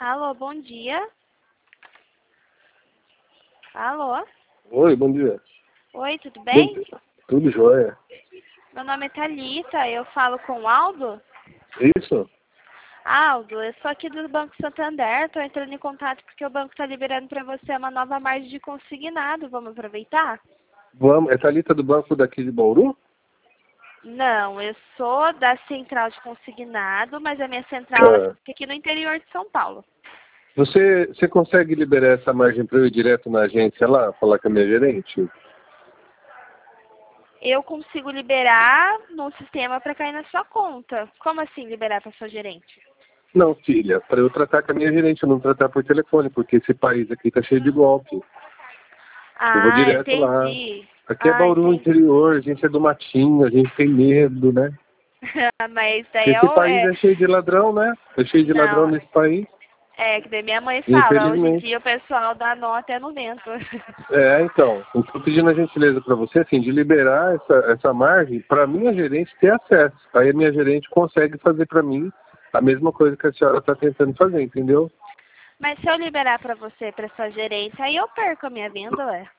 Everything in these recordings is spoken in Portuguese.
Alô, bom dia. Alô? Oi, bom dia. Oi, tudo Bom bem? dia. Tudo jóia? Meu nome é Thalita, eu falo com o Aldo. Isso? Aldo, eu sou aqui do Banco Santander, estou entrando em contato porque o banco está liberando para você uma nova margem de consignado. Vamos aproveitar? Vamos. É Thalita do banco daqui de Bauru? Não, eu sou da central de consignado, mas a minha central ela Ah, fica aqui no interior de São Paulo. você consegue liberar essa margem para eu ir direto na agência lá, falar com a minha gerente? Eu consigo liberar no sistema para cair na sua conta. Como assim liberar para sua gerente? Não, filha, para eu tratar com a minha gerente, eu não tratar por telefone, porque esse país aqui tá cheio de golpe. Eu vou Ah, direto lá. entendi. Aqui é Ah, Bauru, entendi. interior, a gente é do matinho, a gente tem medo, né? Mas daí Porque esse país é cheio de ladrão, né? É cheio de ladrão Não, nesse país, que daí minha mãe fala, hoje em infelizmente. dia o pessoal dá nó até no vento. Então, eu estou pedindo a gentileza para você, assim, de liberar essa margem para minha gerente ter acesso. Aí a minha gerente consegue fazer para mim a mesma coisa que a senhora está tentando fazer, entendeu? Mas se eu liberar pra você, pra sua gerência, aí eu perco a minha venda, ué.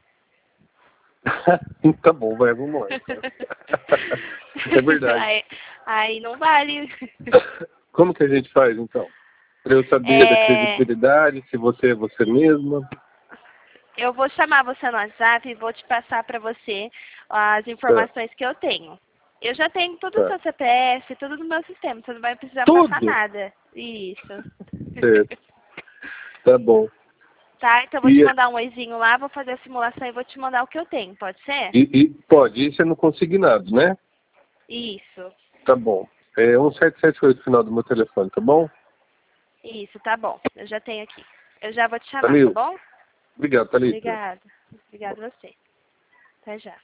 Tá bom, vai, vamos lá, então. É verdade. aí não vale. Como que a gente faz, então? Para eu saber da É, credibilidade, se você é você mesma. eu vou chamar você no WhatsApp e vou te passar pra você as Tá, informações que eu tenho. Eu já tenho tudo o tá. seu CPF, tudo no meu sistema, você não vai precisar passar Tudo? nada. Isso. Certo, tá bom. Tá? Então eu vou te E, mandar um oizinho lá, vou fazer a simulação e vou te mandar o que eu tenho, pode ser? pode, isso é no consignado, né? Isso. Tá bom. É 1778 o final do meu telefone, tá bom? Isso, tá bom. Eu já tenho aqui. Eu já vou te chamar, tá Valeu. bom? Obrigado, Thalita. Obrigada. Obrigada a você. Até já.